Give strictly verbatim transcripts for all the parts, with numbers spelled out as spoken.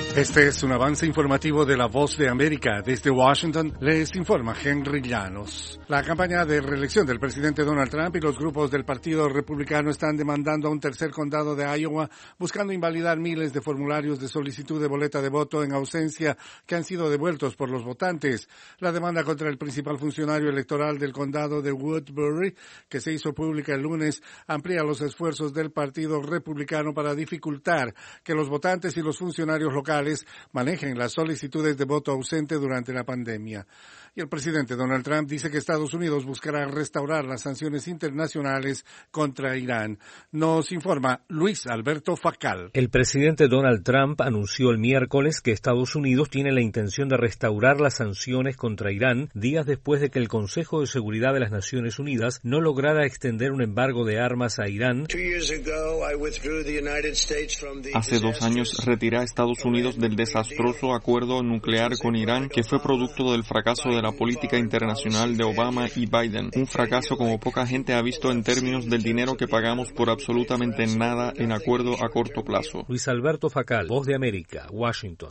Este es un avance informativo de La Voz de América. Desde Washington les informa Henry Llanos. La campaña de reelección del presidente Donald Trump y los grupos del Partido Republicano están demandando a un tercer condado de Iowa, buscando invalidar miles de formularios de solicitud de boleta de voto en ausencia que han sido devueltos por los votantes. La demanda contra el principal funcionario electoral del condado de Woodbury, que se hizo pública el lunes, amplía los esfuerzos del Partido Republicano para dificultar que los votantes y los funcionarios locales manejen las solicitudes de voto ausente durante la pandemia. Y el presidente Donald Trump dice que Estados Unidos buscará restaurar las sanciones internacionales contra Irán. Nos informa Luis Alberto Facal. El presidente Donald Trump anunció el miércoles que Estados Unidos tiene la intención de restaurar las sanciones contra Irán días después de que el Consejo de Seguridad de las Naciones Unidas no lograra extender un embargo de armas a Irán. Hace dos años retiré a Estados Unidos del desastroso acuerdo nuclear con Irán, que fue producto del fracaso de la política internacional de Obama y Biden. Un fracaso como poca gente ha visto en términos del dinero que pagamos por absolutamente nada en acuerdo a corto plazo. Luis Alberto Facal, Voz de América, Washington.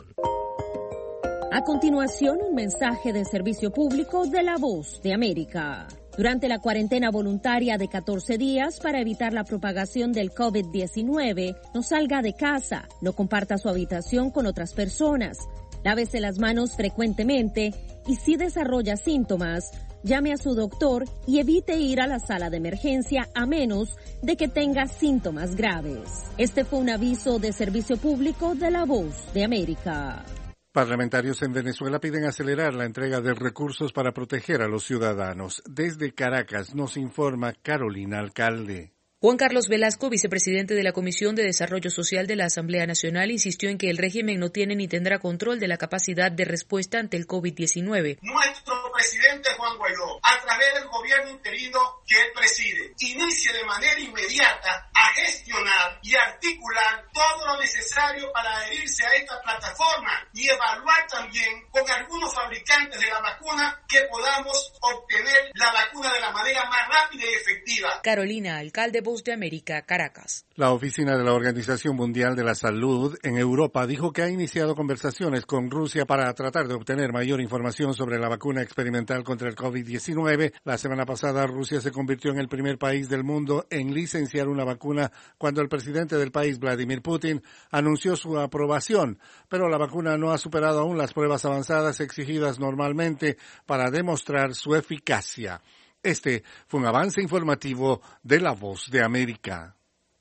A continuación, un mensaje de servicio público de La Voz de América. Durante la cuarentena voluntaria de catorce días para evitar la propagación del COVID diecinueve, no salga de casa, no comparta su habitación con otras personas, lávese las manos frecuentemente y si desarrolla síntomas, llame a su doctor y evite ir a la sala de emergencia a menos de que tenga síntomas graves. Este fue un aviso de servicio público de La Voz de América. Parlamentarios en Venezuela piden acelerar la entrega de recursos para proteger a los ciudadanos. Desde Caracas nos informa Carolina Alcalde. Juan Carlos Velasco, vicepresidente de la Comisión de Desarrollo Social de la Asamblea Nacional, insistió en que el régimen no tiene ni tendrá control de la capacidad de respuesta ante el COVID diecinueve. Nuestro presidente Juan Guaidó, a través del gobierno interino que él preside, inicie de manera inmediata a gestionar y articular todo lo necesario para adherirse a esta plataforma y evaluar también con algunos fabricantes de la vacuna que podamos obtener la vacuna de la manera más rápida y efectiva. Carolina Alcalde, Voz de América, Caracas. La oficina de la Organización Mundial de la Salud en Europa dijo que ha iniciado conversaciones con Rusia para tratar de obtener mayor información sobre la vacuna experimental contra el COVID diecinueve. La semana pasada, Rusia se convirtió en el primer país del mundo en licenciar una vacuna cuando el presidente del país, Vladimir Putin, anunció su aprobación. Pero la vacuna no ha superado aún las pruebas avanzadas exigidas normalmente para demostrar su eficacia. Este fue un avance informativo de La Voz de América.